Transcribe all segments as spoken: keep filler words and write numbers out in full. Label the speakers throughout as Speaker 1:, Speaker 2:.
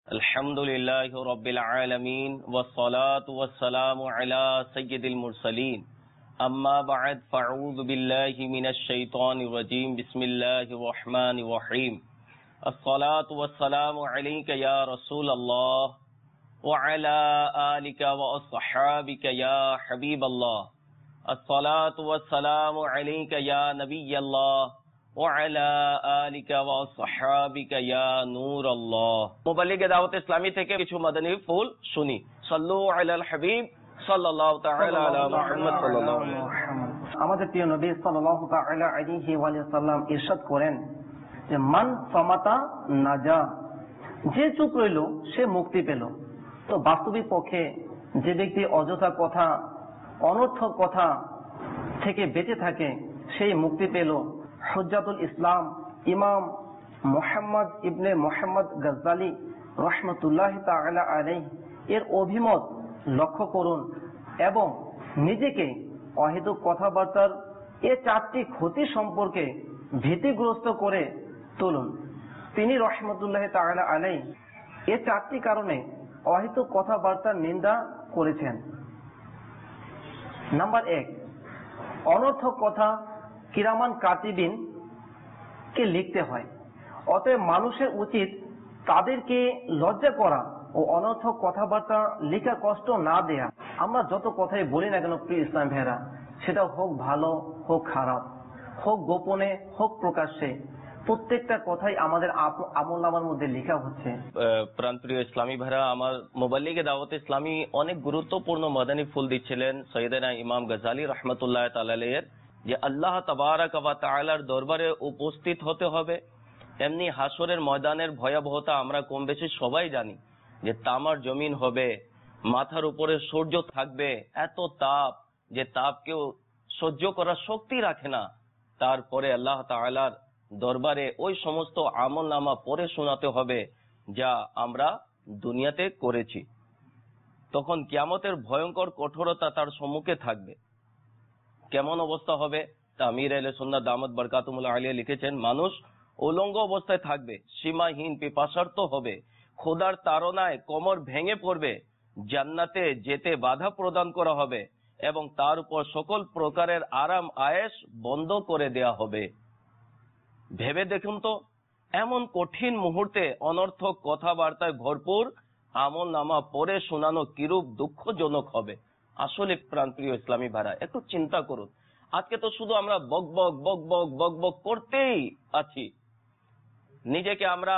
Speaker 1: আলহামদুলিল্লাহি রাব্বিল আলামিন ওয়াসসালাতু ওয়াসসালামু আলা সাইয়্যিদিল মুরসালিন আম্মা বা'দ ফাউযু বিল্লাহি মিনাশ শাইতানির রাজীম বিসমিল্লাহির রহমানির রহিম আসসালাতু ওয়াসসালামু আলাইকা ইয়া রাসূলুল্লাহ ওয়া আলা আলিকা ওয়া আসহাবিকা ইয়া হাবিবাল্লাহ আসসালাতু ওয়াসসালামু আলাইকা ইয়া নাবিয়াল্লাহ ওয়ালা আলিকা ওয়া আসহাবিকা ইয়া নূরাল্লাহ। মুবাল্লিগে দাওয়াত ইসলামী থেকে কিছু মাদানী ফুল শুনি। সাল্লু আলাল হাবিব সাল্লাল্লাহু তাআলা আলা মুহাম্মদ সাল্লাল্লাহু আলাইহি ওয়াসাল্লাম।
Speaker 2: আমাদের প্রিয় নবী সাল্লাল্লাহু তাআলা আলাইহি ওয়া সাল্লাম ইরশাদ করেন যে মান সামাতা নাজা, যে চুপ রইল সে মুক্তি পেল। তো বাস্তবিক পক্ষে যে ব্যক্তি অযথা কথা, অনর্থক কথা থেকে বেঁচে থাকে সেই মুক্তি পেল। হুজ্জাতুল ইসলাম ইমাম মুহাম্মদ ইবনে মুহাম্মদ গাজ্জালি রাহমাতুল্লাহি তাআলা আলাইহি এর অভিমত লক্ষ্য করুন এবং নিজেকে অহেতুক কথাবার্তার এ চারটি ক্ষতি সম্পর্কে ভীতিগ্রস্ত করে তুলুন। তিনি রাহমাতুল্লাহি তাআলা আলাইহি এ চারটি কারণে অহেতুক কথাবার্তার নিন্দা করেছেন। নাম্বার এক, অনর্থক কথা কিরামান কাতিবিন কে লিখতে হয়। অতএব মানুষের উচিত তাদেরকে লজ্জা করা ও অনর্থক কথাবার্তা লেখা কষ্ট না দেয়া। আমরা যত কথাই বলি না কেন প্রিয় ইসলাম ভাইরা, সেটা হোক ভালো হোক খারাপ, হোক গোপনে হোক প্রকাশ্যে, প্রত্যেকটা কথাই আমাদের আমলনামার মধ্যে লেখা হচ্ছে।
Speaker 1: প্রাণপ্রিয় ইসলামী ভাইরা, আমার মুবাল্লিগে দাওয়াত ইসলামী অনেক গুরুত্বপূর্ণ মাদানী ফুল দিচ্ছিলেন সৈয়দনা ইমাম গাজ্জালি রাহমাতুল্লাহি তাআলা আলাইহি যে আল্লাহ তাবারাক ওয়া তাআলার দরবারে উপস্থিত হতে হবে। এমনি হাসরের ময়দানের ভয়াবহতা আমরা কম বেশি সবাই জানি, যে তামার জমিন হবে, মাথার উপরে সূর্য থাকবে, এত তাপ যে তাপ কেউ সহ্য করার শক্তি রাখে না। তারপরে আল্লাহ তাআলার দরবারে ওই সমস্ত আমলনামা পড়ে শোনাতে হবে যা আমরা দুনিয়াতে করেছি। তখন কিয়ামতের ভয়ঙ্কর কঠোরতা তার সম্মুখে থাকবে। কেমন অবস্থা হবে তা আমির আহলে সুন্নাত দামাত বরকাতুহুল আলিয়া লিখেছেন, মানুষ উলঙ্গ অবস্থায় থাকবে, সীমাহীন পিপাসার্ত হবে, খোদার তাড়নায় কোমর ভেঙে পড়বে, জান্নাতে যেতে বাধা প্রদান করা হবে এবং তার উপর সকল প্রকারের আরাম আয়েশ বন্ধ করে দেয়া হবে। ভেবে দেখুন তো, এমন কঠিন মুহূর্তে অনর্থক কথাবার্তায় ভরপুর আমল নামা পড়ে শোনানো কিরূপ দুঃখজনক হবে। আসলে প্রাণপ্রিয় ইসলামী ভাইরা, একটু চিন্তা করুন। আজকে তো শুধু আমরা বক বক বক বক বক বক করতেই আছি। নিজেকে আমরা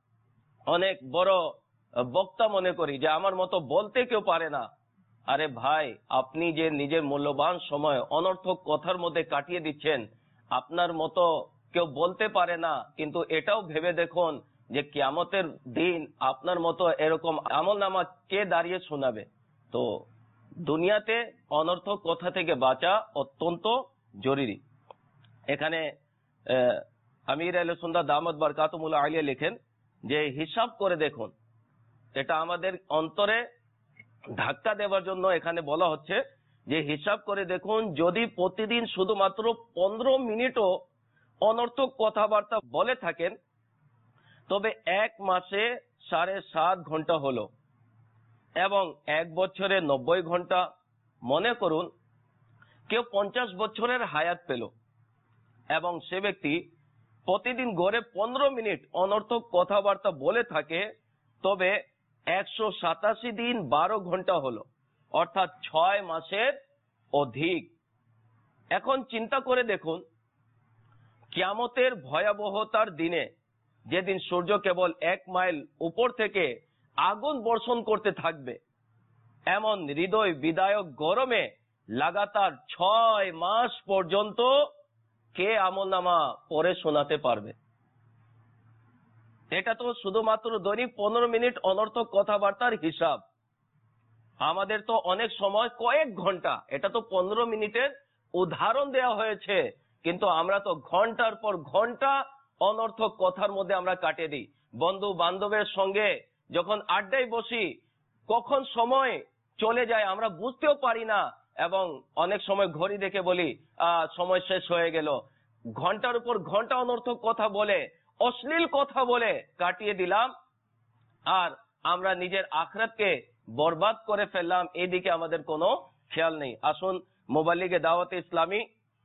Speaker 1: অনেক বড় বক্তা মনে করি, যে আমার মতো বলতে কেউ পারে না। আরে ভাই, আপনি যে নিজের মূল্যবান সময় অনর্থক কথার মধ্যে কাটিয়ে দিচ্ছেন, আপনার মতো কেউ বলতে পারে না। কিন্তু এটাও ভেবে দেখুন যে কিয়ামতের দিন আপনার মতো এরকম আমলনামা কে দাঁড়িয়ে শোনাবে। তো দুনিয়াতে অনর্থক কথা থেকে বাঁচা অত্যন্ত জরুরি। এখানে আমির আহলে সুন্নাত দামাত বরকাতুহুল আলিয়া লেখেন যে হিসাব করে দেখুন। এটা আমাদের অন্তরে ধাক্কা দেওয়ার জন্য এখানে বলা হচ্ছে যে হিসাব করে দেখুন, যদি প্রতিদিন শুধুমাত্র পনেরো মিনিটও অনর্থক কথাবার্তা বলে থাকেন, তবে এক মাসে সাড়ে সাত ঘন্টা হলো এবং এক বছরে নব্বই ঘন্টা। মনে করুন কেউ পঞ্চাশ বছরের হায়াত পেল এবং সে ব্যক্তি প্রতিদিন গড়ে পনেরো মিনিট অনর্থক কথাবার্তা বলে থাকে, তবে একশো সাতাশি দিন বারো ঘন্টা হলো, অর্থাৎ ছয় মাসের অধিক। এখন চিন্তা করে দেখুন, কিয়ামতের ভয়াবহতার দিনে, যেদিন সূর্য কেবল এক মাইল উপর থেকে আগুন বর্ষণ করতে থাকবে, এমন হৃদয় বিদায়ক গরমে লাগাতার ছয় মাস পর্যন্ত কে আমলনামা পড়ে শোনাতে পারবে? এটা তো শুধুমাত্র দৈনিক পনেরো মিনিট অনর্থক কথাবার্তার হিসাব। আমাদের তো অনেক সময় কয়েক ঘন্টা, এটা তো পনেরো মিনিটের উদাহরণ দেওয়া হয়েছে, কিন্তু আমরা তো ঘন্টার পর ঘন্টা অনর্থক কথার মধ্যে আমরা কাটিয়ে দিই। বন্ধু বান্ধবের সঙ্গে যখন আড্ডায় বসি, কখন সময় চলে যায় আমরা বুঝতেও পারি না, এবং অনেক সময় ঘড়ি দেখে বলি আহ সময় শেষ হয়ে গেল। ঘন্টার উপর ঘন্টা অনর্থক কথা বলে, অশ্লীল কথা বলে কাটিয়ে দিলাম। আর আমরা নিজের আখিরাতকে বরবাদ করে ফেললাম, এদিকে আমাদের কোনো খেয়াল নেই। আসুন মুবাল্লিগে দাওয়াতে ইসলামী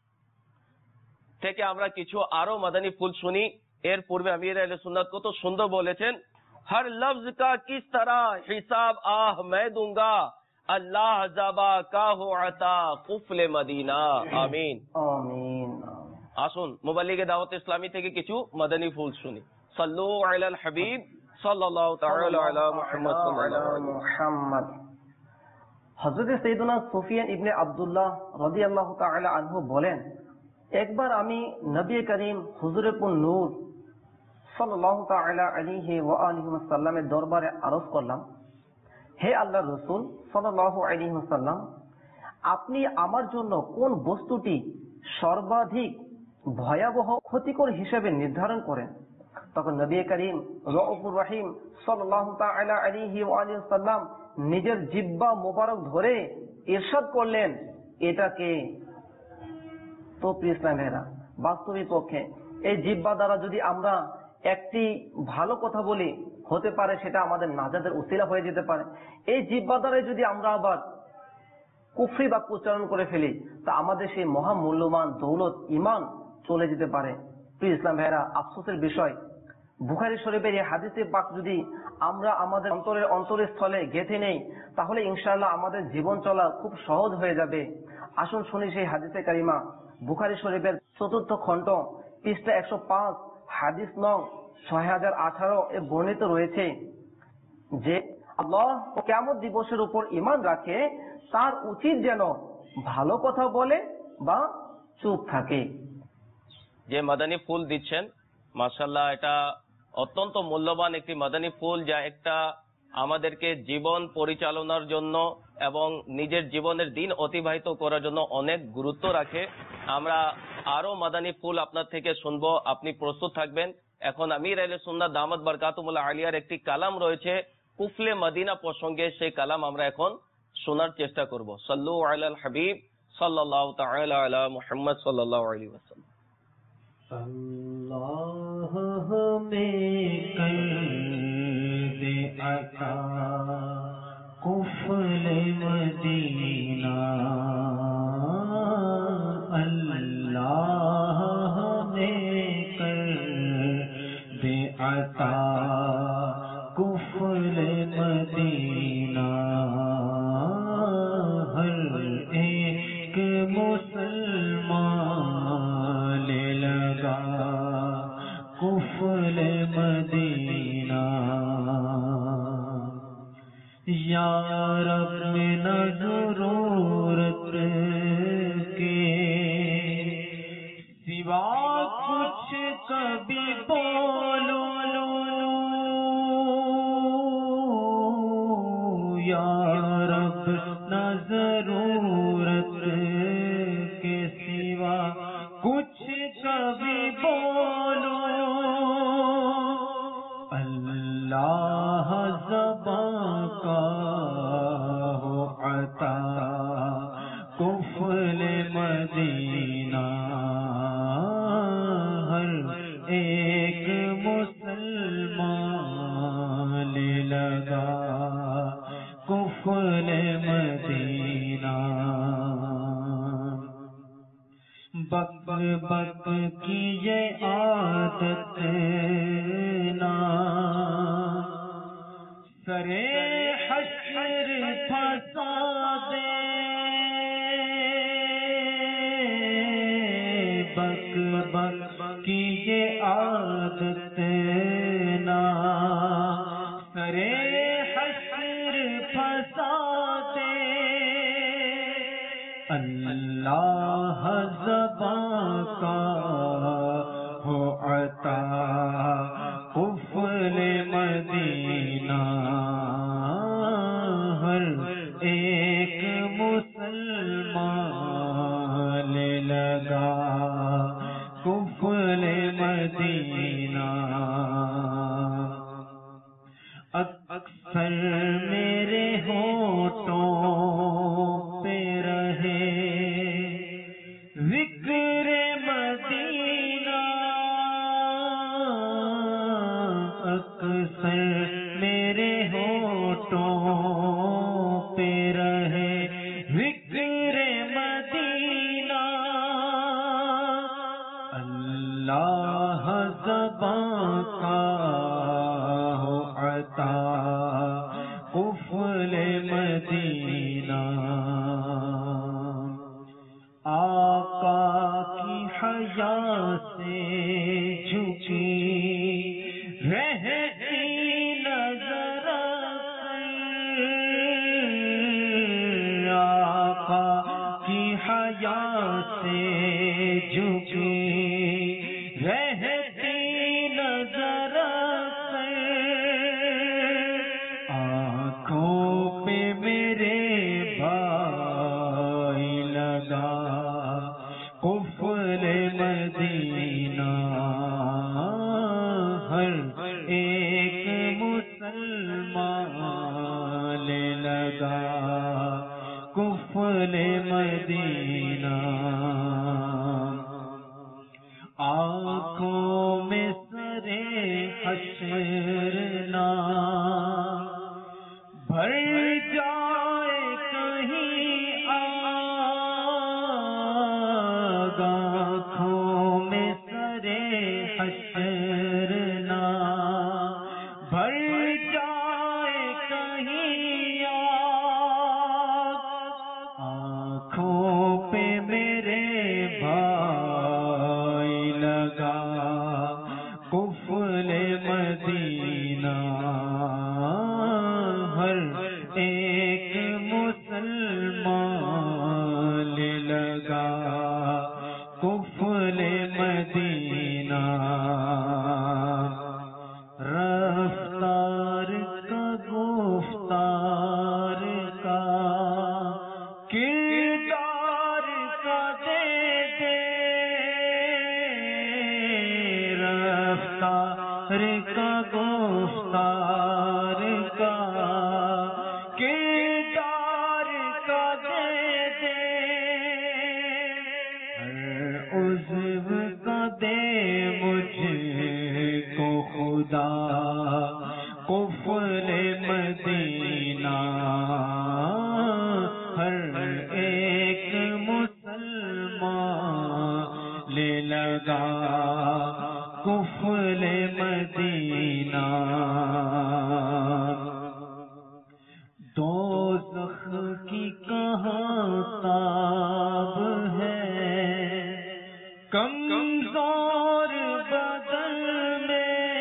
Speaker 1: থেকে আমরা কিছু আরো মাদানী ফুল শুনি। এর পূর্বে আমির আহলে সুন্নাত কত সুন্দর বলেছেন, হর লফজ কা কিস তরহ হিসাব আহ मैं दूंगा, আল্লাহ জাবা কা হো আতা কুফলে মদিনা। আমিন
Speaker 2: আমিন।
Speaker 1: আসুন মুবাল্লিগে দাওয়াত ইসলামী থেকে কিছু মাদানী ফুল শুনি। সাল্লু আলাল হাবিব সাল্লাল্লাহু তাআলা আলা মুহাম্মদ সাল্লাল্লাহু আলাইহি
Speaker 2: মুহাম্মদ। হযরত সাইয়েদুনা সুফিয়ান ইবনে আব্দুল্লাহ রাদিয়াল্লাহু তাআলা আনহু বলেন, একবার আমি নবী করিম হুজুরে পুন নূর সাল্লাল্লাহু তাআলা আলাইহি ওয়া আলিহি ওয়াসাল্লামের দরবারে আরজ করলাম, হে আল্লাহর রাসূল সাল্লাল্লাহু আলাইহি ওয়াসাল্লাম, আপনি আমার জন্য কোন বস্তুটি সর্বাধিক ভয়াবহ ক্ষতিকর হিসেবে নির্ধারণ করেন? তখন নবী করিম রউফুর রহিম সাল্লাল্লাহু তাআলা আলাইহি ওয়া আলিহি ওয়াসাল্লাম নিজের জিহ্বা মোবারক ধরে ইরশাদ করলেন, এটাকে। তো প্রিয় ইসলামেরা, বাস্তবিক পক্ষে এই জিহ্বা দ্বারা যদি আমরা একটি ভালো কথা বলি, হতে পারে সেটা আমাদের নাজাতের উসিলা হয়ে যেতে পারে। এই জিহ্বা দ্বারা যদি আমরা আবার কুফরি বাক্য উচ্চারণ করে ফেলি, তা আমাদের সেই মহামূল্যবান দৌলত ঈমান চলে যেতে পারে। প্রিয় ইসলাম ভাইরা, আফসোসের বিষয়, বুখারী শরীফের এই হাদিসে পাক যদি আমরা আমাদের অন্তরের অন্তরস্থলে গেঁথে নেই, তাহলে ইনশাআল্লাহ আমাদের জীবন চলা খুব সহজ হয়ে যাবে। আসুন শুনি সেই হাদিসে কারিমা। বুখারী শরীফের চতুর্থ খণ্ড পৃষ্ঠা একশো পাঁচ হাদিস নং ছয় হাজার আঠারো এ বর্ণিত রয়েছে যে আল্লাহ ও কিয়ামত দিবসের উপর ঈমান রাখে তার উচিত যেন ভালো কথা বলে বা চুপ থাকে।
Speaker 1: যে মাদানী ফুল দিচ্ছেন, মাশাআল্লাহ, এটা অত্যন্ত মূল্যবান একটি মাদানী ফুল, যা একটা আমাদেরকে জীবন পরিচালনার জন্য এবং নিজের জীবনের দিন অতিবাহিত করার জন্য অনেক গুরুত্ব রাখে। আমরা আরো মাদানী ফুল আপনার থেকে শুনবো, আপনি প্রস্তুত থাকবেন। এখন আমির আহলে সুন্নাত দামাত বারকাতুহুল আলিয়ার একটি কালাম রয়েছে কুফলে মদিনা প্রসঙ্গে, সেই কালাম আমরা এখন শোনার চেষ্টা করব। সাল্লু আলাল হাবিব সাল্লাল্লাহু তাআলা আলা মুহাম্মদ সাল্লাল্লাহু আলাইহি ওয়াসাল্লাম।
Speaker 3: अल्लाह हमें कर दे अता कुफल मदीना, अल्लाह हमें कर दे अता कुफल मदीना, हर एक मुसलमान लगा कुफल मदीना, या रब न ज़रूरत के सिवा कुछ कभी बोलो, या रब न ज़रूरत के सिवा कुछ कभी बोलो, अल्लाह ज़बां का हो अता कुफल मदीना, हर एक मुसलमान लगा कुफल मदीना, बक बक की ये आदत ना सरे हश्र फंसा दे, बक बक की ये आदत ना सरे हश्र फंसा दे, अल्लाह ज़बां का हो अता कुफल मदीना, हर एक मुसलमान लगा कुफल मदीना, अक्सर मेरे होठों पे रहे ज़िक्र मदीना, अक्सर मेरे हो ہوٹوں پہ رہے ذکر مدینہ اللہ زباں کا ہو عطا قفل مدینہ آقا کی حیا سے جھکی رہتی نظر آقا کی حیا سے جھکی رہتی نظر آنکھوں پہ میرے بھائی لگا قفل مدینہ ہر ایک مسلمان لگا قفل مدینہ آنکھوں میں سرے حشر نہ بھر جائے کہیں آگ آنکھوں میں سرے حشر نہ بھر جائے کہیں آگ آنکھوں پہ میرے بھائی لگا قفل مدینہ ہر ایک مسلمان لگا قفل مدینہ رفتار کا گفتار کا کردار کا دے دے رفتار کا گفتار کا کردار کا دے دے ہر عضو کا دے مجھ کو خدا قفل مدینہ ہر ایک مسلمان لے لگا قفل مدینہ دوزخ کی کہاں تاب ہے کمزور بدن میں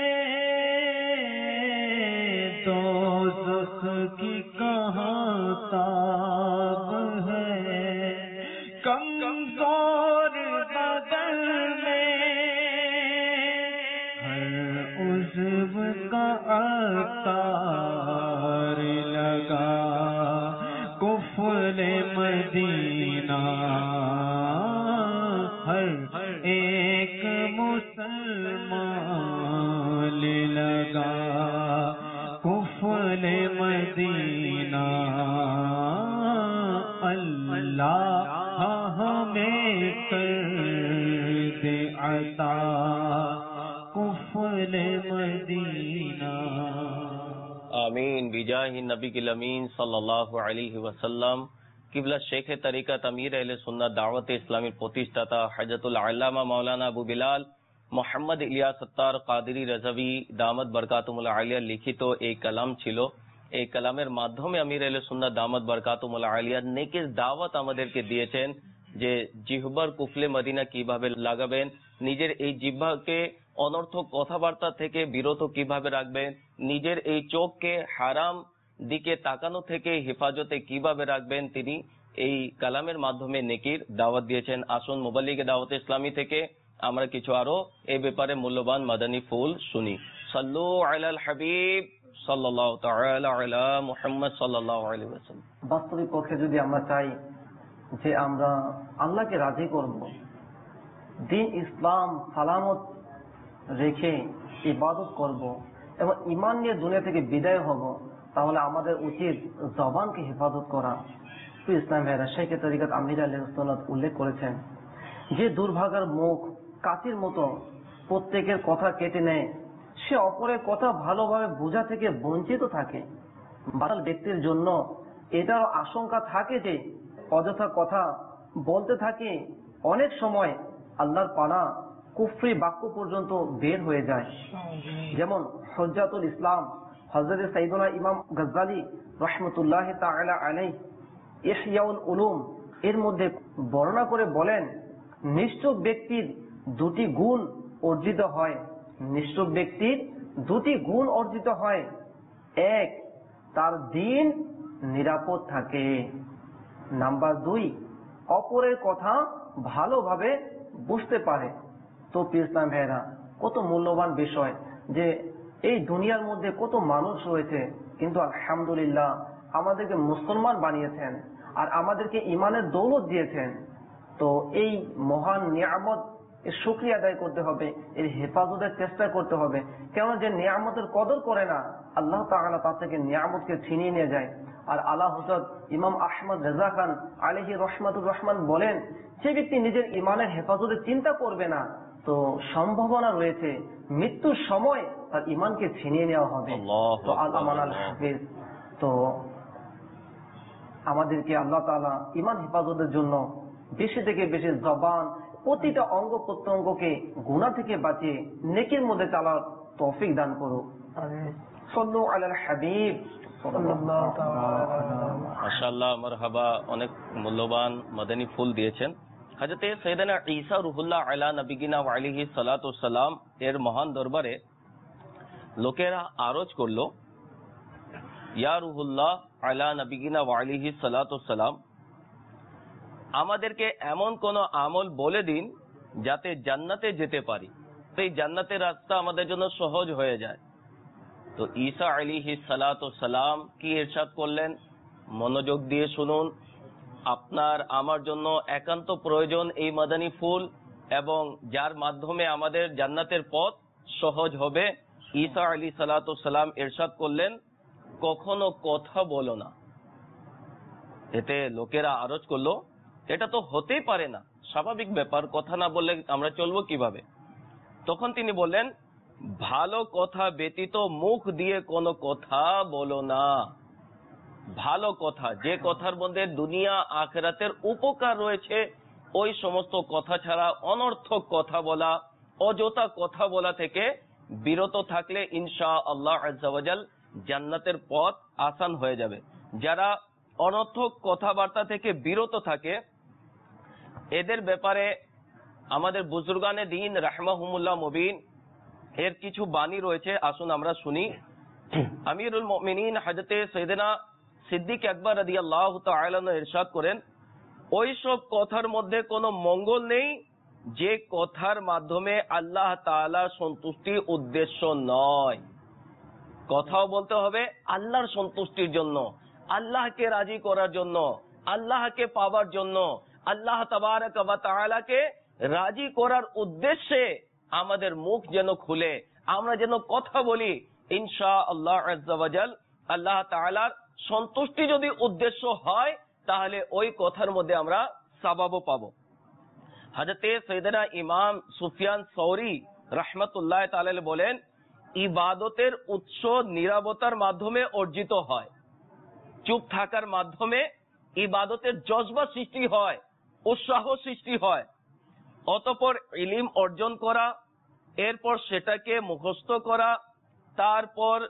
Speaker 3: دوزخ کی کہاں تاب ہے کمزور بدن میں ہر عضو کا عطار لگا قفل مدینہ ہر ایک مسلمان لگا قفل مدینہ اللہ ہمیں کر دے عطا قفل مدینہ
Speaker 1: آمین بجاہ نبی الامین صلی اللہ علیہ وسلم قبلہ شیخ طریقت امیر اہل سنت دعوت ইসলামের প্রতিষ্ঠাতা হযরতুল আল্লামা মাওলানা আবু বিলাল মোহাম্মদ ইলিয়াস সত্তার কাদেরী রাজাভী দামাত বরকাতুহুল আলিয়া লিখিত এই কালাম ছিল। এই কালামের মাধ্যমে আমির আহলে সুন্নাত দামাত বরকাতুহুল আলিয়া নেকের দাওয়াত আমাদেরকে দিয়েছেন যে জিহ্বার কুফলে মদিনা কিভাবে লাগাবেন, নিজের এই জিহ্বাকে অনর্থক কথাবার্তা থেকে বিরত কিভাবে রাখবেন, নিজের এই চোখকে হারাম দিকে তাকানো থেকে হেফাজতে কিভাবে রাখবেন, তিনি এই কালামের মাধ্যমে নেকির দাওয়াত দিয়েছেন। আসুন মুবাল্লিগে দাওয়াত ইসলামী থেকে আমরা কিছু আরো এই ব্যাপারে মূল্যবান মাদানী ফুল শুনি। সাল্লু আলাল হাবিব সাল্লাল্লাহু তাআলা আলা মুহাম্মদ সাল্লাল্লাহু আলাইহি ওয়াসাল্লাম।
Speaker 2: বাস্তবিক পক্ষে যদি আমরা চাই যে আমরা আল্লাহকে রাজি করব, দিন ইসলাম সালামত রেখে ইবাদত করব এবং ঈমান নিয়ে দুনিয়া থেকে বিদায় হব, তাহলে আমাদের উচিত জবানকে হেফাজত করা। তো ইসলাম ভাইরা শেখ তরিকত আমির আহলে সুন্নাত উল্লেখ করেছেন যে দুর্ভাগার মুখ কাচির মতো প্রত্যেকের কথা কেটে নেয়, সে অপরের কথা ভালোভাবে বোঝা থেকে বঞ্চিত থাকে। বাতাল ব্যক্তির জন্য এটার আশঙ্কা থাকে যে অযথা কথা বলতে থাকে, অনেক সময় আল্লাহর পানা কুফরি বাক্য পর্যন্ত বের হয়ে যায়। যেমন হুজ্জাতুল ইসলাম হযরত সাইয়েদনা ইমাম গজ্জালী রাহমাতুল্লাহ তাআলা আলাইহি ইহইয়াউল উলুম এর মধ্যে বর্ণনা করে বলেন, নিশ্চুপ ব্যক্তির দুটি গুণ অর্জিত হয়। নিশ্চুপ ব্যক্তির দুটি গুণ অর্জিত হয়। এক, তার দিন নিরাপদ থাকে। নাম্বার দুই, অপরের কথা ভালোভাবে বুঝতে পারে। তো প্রিয় ইসলাম ভাইরা, কত মূল্যবান বিষয় যে এই দুনিয়ার মধ্যে কত মানুষ রয়েছে, কিন্তু আলহামদুলিল্লাহ আমাদেরকে মুসলমান বানিয়েছেন আর আমাদেরকে ইমানের দৌলত দিয়েছেন। তো এই মহান নিয়ামত এর শুকরিয়া আদায় করতে হবে, এর হেফাজতের চেষ্টা করতে হবে। কেন যে নিয়ামতের কদর করে না, আল্লাহ তাআলা তার থেকে নিয়ামতকে ছিনিয়ে নিয়ে যায়। আর আলা হযরত ইমাম আহমদ রেজা খান আলাইহি রহমাতুর রহমান বলেন, যে ব্যক্তি নিজের ইমানের হেফাজতের চিন্তা করবে না, তো সম্ভাবনা রয়েছে মৃত্যুর সময় তার ইমানকে ছিনিয়ে নেওয়া হবে। তো আল আমান আল হাফিজ, তো আমাদেরকে আল্লাহ তাআলা ইমান হেফাজতের জন্য বেশি থেকে বেশি জবান, প্রতিটা অঙ্গ প্রত্যঙ্গকে গুনাহ থেকে বাঁচিয়ে নেকির মধ্যে চালার তৌফিক দান করুক। সাল্লু আলাল হাবিব সাল্লাল্লাহু তাআলা।
Speaker 1: মাশাআল্লাহ, মারহাবা, অনেক মূল্যবান মাদানী ফুল দিয়েছেন। হযরত সাইয়েদনা ঈসা রুহুল্লাহ আলা নবিয়িনা ওয়া আলাইহি সাল্লাতু ওয়াসসালাম এর মহান দরবারে লোকেরা আরজ করলো, ইয়া রুহুল্লাহ আলা নবিয়িনা ওয়া আলাইহি সাল্লাতু ওয়াসসালাম, আমাদেরকে এমন কোন আমল বলে দিন যাতে জান্নাতে যেতে পারি, সেই জান্নাতের রাস্তা আমাদের জন্য সহজ হয়ে যায়। তো ঈসা আলাইহিস সালাতু সালাম কি ইরশাদ করলেন, মনোযোগ দিয়ে শুনুন। আপনার আমার জন্য একান্ত প্রয়োজন এই মাদানী ফুল, এবং যার মাধ্যমে আমাদের জান্নাতের পথ সহজ হবে। ঈসা আলাইহিস সালাতু সালাম ইরশাদ করলেন, কখনো কথা বলো না। এতে লোকেরা আরজ করলো, এটা তো হতেই পারে না, স্বাভাবিক ব্যাপার, কথা না বললে আমরা চলবো কিভাবে? তখন তিনি বললেন, ভালো কথা ব্যতীত মুখ দিয়ে কোনো কথা বলো না। ভালো কথা, যে কথার মধ্যে দুনিয়া আখিরাতের উপকার রয়েছে, ওই সমস্ত কথা ছাড়া অনর্থক কথা বলা, অযথা কথা বলা থেকে বিরত থাকলে ইনশাআল্লাহ আজ্জা ওয়া জাল জান্নাতের পথ আসান হয়ে যাবে। যারা অনর্থক কথাবার্তা থেকে বিরত থাকে, এদের ব্যাপারে আমাদের বুজুর্গানে দিন রাহমাহুমুল্লাহ মুবিন এর কিছু বাণী রয়েছে, আসুন আমরা শুনি। আমিরুল মুমিনিন হযরত সাইয়েদনা সিদ্দিক আকবর রাদিয়াল্লাহু তাআলা আনহু ইরশাদ করেন, ওই সব কথার মধ্যে কোনো মঙ্গল নেই যে কথার মাধ্যমে আল্লাহ তাআলার সন্তুষ্টি উদ্দেশ্য নয়। কথাও বলতে হবে আল্লাহর সন্তুষ্টির জন্য, আল্লাহকে রাজি করার জন্য, আল্লাহকে পাওয়ার জন্য, আল্লাহ তাবারক ওয়া তাআলাকে রাজি করার উদ্দেশ্যে আমাদের মুখ যেন খুলে, আমরা যেন কথা বলি। ইনশাআল্লাহ আজ্জা ওয়া জাল আল্লাহ তাআলার সন্তুষ্টি যদি উদ্দেশ্য হয়, তাহলে ওই কথার মধ্যে আমরা সওয়াবও পাবো। হযরত সাইয়েদনা ইমাম সুফিয়ান সৌরি রাহমাতুল্লাহ তাআলা বলেন, ইবাদতের উৎস নীরবতার মাধ্যমে অর্জিত হয়। চুপ থাকার মাধ্যমে ইবাদতের জজবা সৃষ্টি হয়, উৎসাহ সৃষ্টি হয়। অতঃপর ইলম অর্জন করা, এরপর সেটাকে মুখস্থ করা, তারপর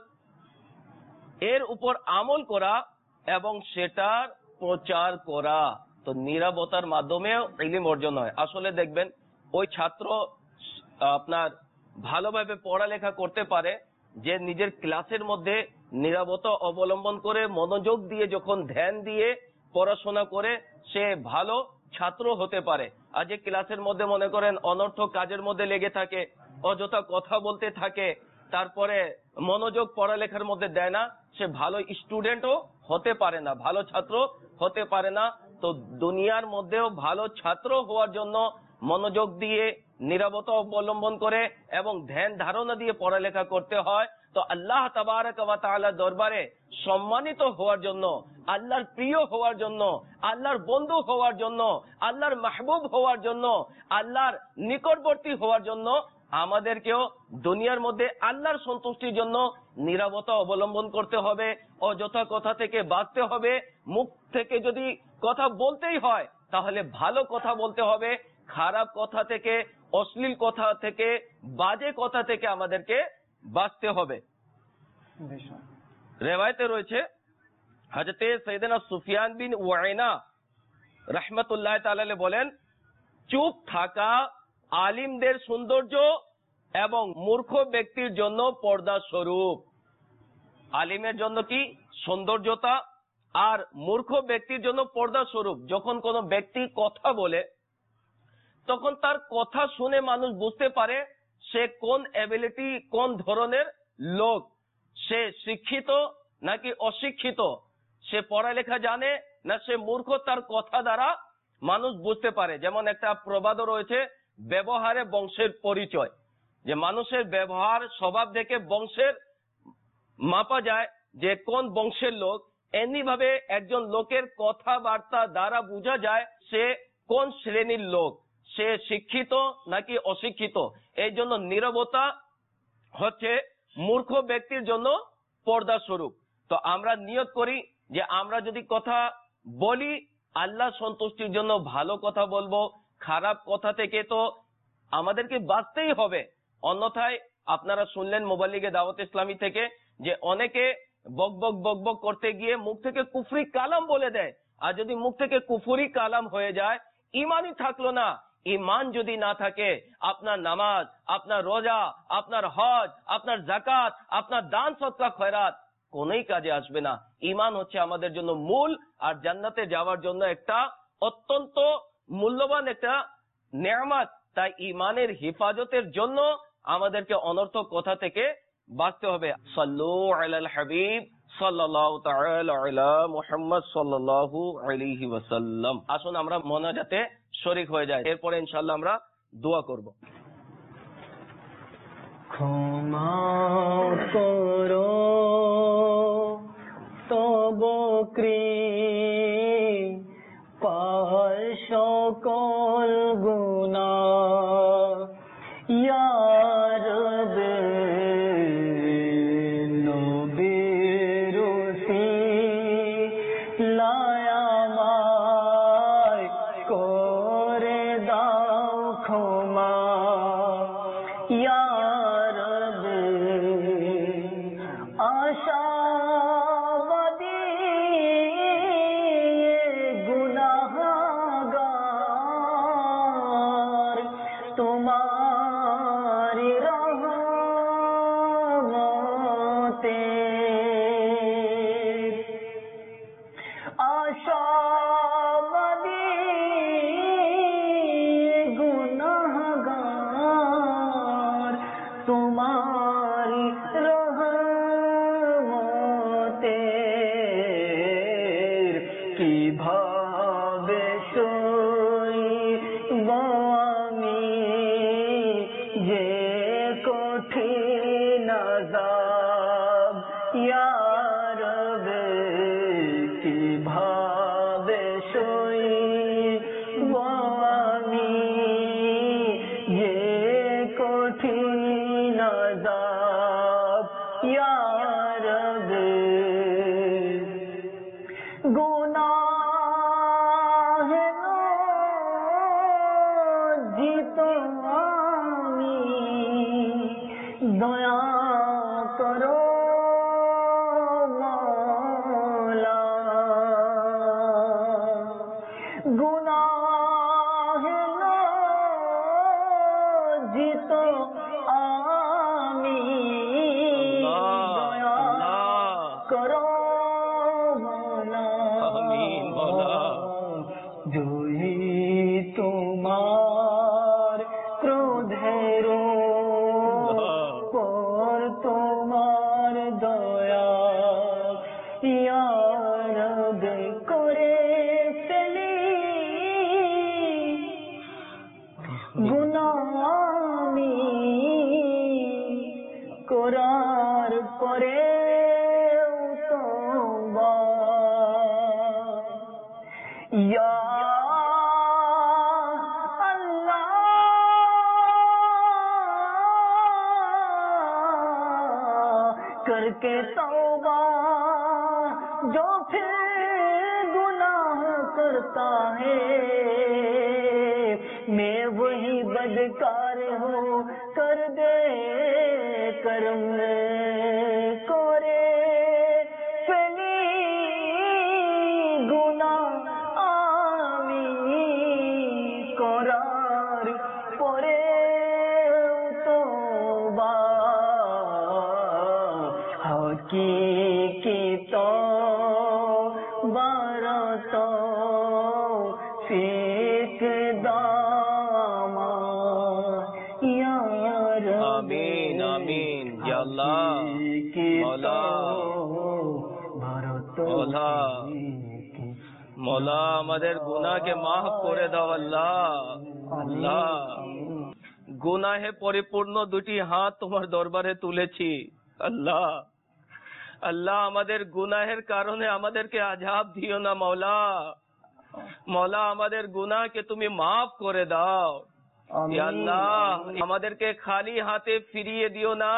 Speaker 1: এর উপর আমল করা এবং সেটার প্রচার করা। তো নীরবতার মাধ্যমে ইলম অর্জন হয়। আসলে দেখবেন ওই ছাত্র আপনার ভালোভাবে পড়ালেখা করতে পারে যে নিজের ক্লাসের মধ্যে নীরবতা অবলম্বন করে মনোযোগ দিয়ে যখন ধ্যান দিয়ে পড়াশোনা করে, সে ভালো ছাত্র হতে পারে। আর যে ক্লাসের মধ্যে মনে করেন অনর্থক কাজের মধ্যে লেগে থাকে, অযথা কথা বলতে থাকে, তারপরে মনোযোগ পড়ালেখার মধ্যে দেয় না, সে ভালো স্টুডেন্টও হতে পারে না, ভালো ছাত্র হতে পারে না। তো দুনিয়ার মধ্যেও ভালো ছাত্র হওয়ার জন্য মনোযোগ দিয়ে নীরবতা অবলম্বন করে এবং ধ্যান ধারণা দিয়ে পড়ালেখা করতে হয়। তো আল্লাহ তাবারক ওয়া তাআলা দরবারে সম্মানিত হওয়ার জন্য, আল্লাহর প্রিয় হওয়ার জন্য, আল্লাহর বন্ধু হওয়ার জন্য, আল্লাহর মাহবুব হওয়ার জন্য, আল্লাহর নিকটবর্তী হওয়ার জন্য আমাদেরকেও দুনিয়ার মধ্যে আল্লাহর সন্তুষ্টির জন্য নীরবতা অবলম্বন করতে হবে, অযথা কথা থেকে বাঁচতে হবে। মুখ থেকে যদি কথা বলতেই হয় তাহলে ভালো কথা বলতে হবে, খারাপ কথা থেকে, অশ্লীল কথা থেকে, বাজে কথা থেকে আমাদেরকে বাঁচতে হবে। রেওয়ায়েতে রয়েছে হযরতে সাইয়েদনা সুফিয়ান বিন উয়াইনা রাহমাতুল্লাহ তাআলা আলাইহি বলেন, চুপ থাকা আলিমদের সৌন্দর্য এবং মূর্খ ব্যক্তির জন্য পর্দা স্বরূপ। আলিমের জন্য কি সৌন্দর্যতা, আর মূর্খ ব্যক্তির জন্য পর্দা স্বরূপ। যখন কোনো ব্যক্তি কথা বলে তখন তার কথা শুনে মানুষ বুঝতে পারে সে কোন এবিলিটি, কোন ধরনের লোক, সে শিক্ষিত নাকি অশিক্ষিত, সে পড়ালেখা জানে না সে মূর্খ, তার কথা দ্বারা মানুষ বুঝতে পারে। যেমন একটা প্রবাদও রয়েছে, ব্যবহারে বংশের পরিচয়, যে মানুষের ব্যবহার স্বভাব দেখে বংশের মাপা যায় যে কোন বংশের লোক। এমনি ভাবে একজন লোকের কথাবার্তা দ্বারা বোঝা যায় সে কোন শ্রেণীর লোক, সে শিক্ষিত নাকি অশিক্ষিত। এই জন্য নীরবতা হচ্ছে মূর্খ ব্যক্তির জন্য পর্দা স্বরূপ। তো আমরা নিয়ত করি যে আমরা যদি কথা বলি আল্লাহ সন্তুষ্টির জন্য ভালো কথা বলবো, খারাপ কথা থেকে তো আমাদেরকে বাঁচতেই হবে। অন্যথায় আপনারা শুনলেন মোবাইল লিগে দাওয়াত ইসলামী থেকে যে অনেকে বক বক বক বক করতে গিয়ে মুখ থেকে কুফরি কালাম বলে দেয়। আর যদি মুখ থেকে কুফরি কালাম হয়ে যায়, ইমানই থাকলো না। ইমান যদি না থাকে আপনার নামাজ, আপনার রোজা, আপনার হজ, আপনার যাকাত, আপনার দান সদকা খয়রাত কোনোই কাজে আসবে না। ইমান হচ্ছে আমাদের জন্য মূল, আর জান্নাতে যাওয়ার জন্য একটা অত্যন্ত মূল্যবান একটা নেয়ামত। তাই ইমানের হিফাজতের জন্য আমাদেরকে অনর্থক কথা থেকে বাঁচতে হবে। সাল্লু আলাল হাবিব সাল্লাল্লাহু তাআলা আলা মুহাম্মদ সাল্লাল্লাহু আলাইহি ওয়াসাল্লাম। আসুন আমরা মোনাজাতে শরীক হয়ে যাই, এরপরে ইনশাআল্লাহ আমরা দোয়া করব।
Speaker 3: ক্ষমা করো তব কৃপার সকল গুনাহ, ইয়া রাব্বি নবীর উসিলায় আমায় করে দাও ক্ষমা, ইয়া আশাবাদী গুনাহগার তোমারি রহমতে, আশাবাদী গুনাহগার তোমারি কিভাবে সইব আমি যে কঠিন আযাব, ইয়া রাব্বি কিভাবে সইব আমি যে কঠিন আযাব, ইয়া রাব্বি গুনাহে লজ্জিত আমি, দয়া করো মওলা, গুনাহে লজ্জিত আমি, দয়া করো জয়ী তোমার ক্রোধের পর তোমার দয়া, ইয়া রাব্বি করে ফেলি গুনাহ আমি, করার পরে তওবা, ইয়া আল্লাহ करके तौबा जो फिर गुनाह करता है, मैं वही बदकार हूँ कर दे करम कोरे फैली गुनाह आमी करार परे तौबा हकीकी तो बारतो फेक दामा यार
Speaker 1: आमीन आमीन या अल्लाह मौला मौला मौला আমাদের গুনাহকে মাফ করে দাও আল্লাহ। আল্লাহ গুনাহে পরিপূর্ণ দুটি হাত তোমার দরবারে তুলেছি আল্লাহ। আল্লাহ আমাদের গুনাহের কারণে আমাদেরকে আযাব দিও না মওলা। মওলা আমাদের গুনাহকে তুমি মাফ করে দাও ইয়া আল্লাহ। আমাদেরকে খালি হাতে ফিরিয়ে দিও না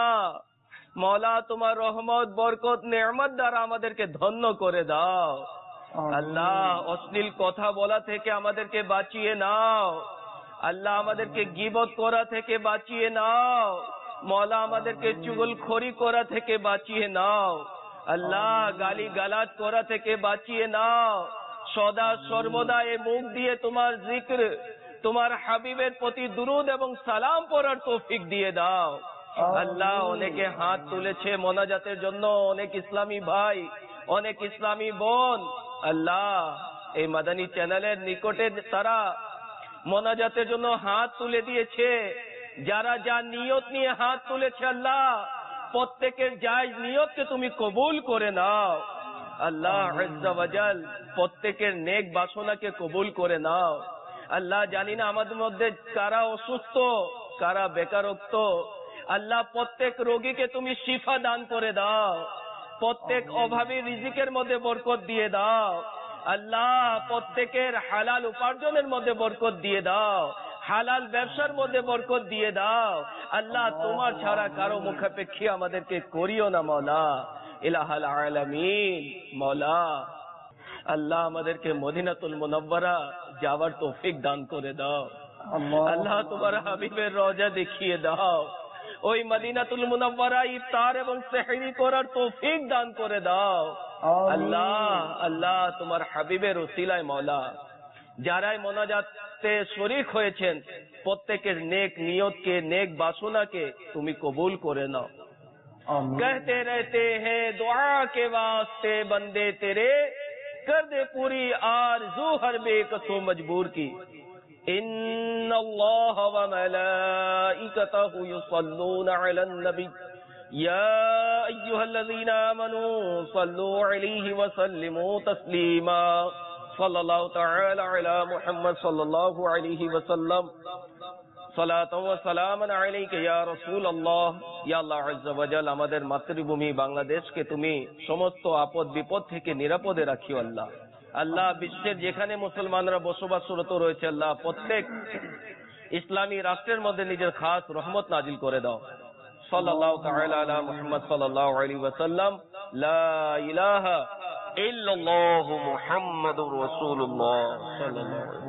Speaker 1: মওলা। তোমার রহমত বরকত নেয়ামত দ্বারা আমাদেরকে ধন্য করে দাও আল্লাহ। অশ্লীল কথা বলা থেকে আমাদেরকে বাঁচিয়ে নাও আল্লাহ। আমাদেরকে গীবত করা থেকে বাঁচিয়ে নাও মওলা। আমাদেরকে চুগলখড়ি করা থেকে বাঁচিয়ে নাও আল্লাহ। গালি গালাজ করা থেকে বাঁচিয়ে নাও। সদা সর্বদা এ মুখ দিয়ে তোমার জিক্র, তোমার হাবিবের প্রতি দুরুদ এবং সালাম পড়ার তৌফিক দিয়ে দাও আল্লাহ। অনেকে হাত তুলেছে মোনাজাতের জন্য, অনেক ইসলামী ভাই, অনেক ইসলামী বোন আল্লাহ এই মাদানী চ্যানেলের নিকটে তারা মোনাজাতের জন্য হাত তুলে দিয়েছে। যারা যা নিয়ত নিয়ে হাত তুলেছে আল্লাহ, প্রত্যেকের জায়েজ নিয়তকে তুমি কবুল করে নাও আল্লাহ আজ্জা ওয়া জাল। প্রত্যেকের নেক বাসনাকে কবুল করে নাও আল্লাহ। জানি না আমাদের মধ্যে কারা অসুস্থ, কারা বেকারত্ব আল্লাহ। প্রত্যেক রোগীকে তুমি শিফা দান করে দাও। প্রত্যেক অভাবী রিজিকের মধ্যে বরকত দিয়ে দাও আল্লাহ। প্রত্যেকের হালাল উপার্জনের মধ্যে বরকত দিয়ে দাও, হালাল ব্যবসার মধ্যে বরকত দিয়ে দাও আল্লাহ। তোমার ছাড়া কারো মুখাপেক্ষী আমাদেরকে করিও না মওলা ইলাহাল আলামিন মওলা। আল্লাহ আমাদেরকে মদিনাতুল মুনাওয়ারা যাওয়ার তৌফিক দান করে দাও আল্লাহ। তোমার হাবিবের রওজা দেখিয়ে দাও। ওই মদিনাতুল মুনাওয়ারা ইফতার এবং সেহরি করার তৌফিক দান করে দাও আল্লাহ। আল্লাহ তোমার হাবিবের ওসিলায় মওলা যারাই মোনাজাতে শরীক হয়েছেন প্রত্যেকের নেক নিয়তকে, নেক বাসনাকে তুমি কবুল করে নাও। कहते रहते हैं दुआ के वास्ते बंदे तेरे, कर दे पूरी आरज़ू हर बेकसो मजबूर की। इन्नल्लाह व मलाइकतहु युसल्लूना अलन नबी या अय्युहल्लज़ीना आमनू सल्लू अलैहि व सल्लिमू तस्लीमा। सल्लल्लाहु तआला अला मुहम्मद सल्लल्लाहु अलैहि व सल्लम। সালাতাও ওয়া সালামান আলাইকা ইয়া রাসূলুল্লাহ। ইয়া আল্লাহ আজ্জা ওয়া জাল আমাদের মাতৃভূমি বাংলাদেশকে তুমি সমস্ত আপদ বিপদ থেকে নিরাপদে রাখিও আল্লাহ। আল্লাহ বিশ্বের যেখানে মুসলমানরা বসবাসরত রয়েছে আল্লাহ প্রত্যেক ইসলামী রাষ্ট্রের মধ্যে নিজের খাস রহমত নাজিল করে দাও। সাল্লাল্লাহু তাআলা আলা মুহাম্মদ সাল্লাল্লাহু আলাইহি ওয়া সাল্লাম। লা ইলাহা ইল্লাল্লাহু মুহাম্মাদুর রাসূলুল্লাহ সাল্লাল্লাহু